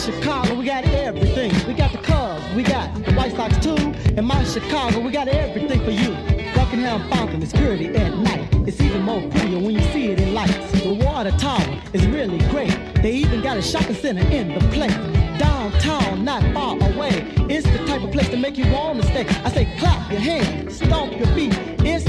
Chicago, we got everything. We got the Cubs, we got the White Sox too. In my Chicago, we got everything for you. Buckingham Fountain is pretty at night. It's even more prettier when you see it in lights. The water tower is really great. They even got a shopping center in the place. Downtown, not far away. It's the type of place to make you want to stay. I say clap your hands, stomp your feet. It's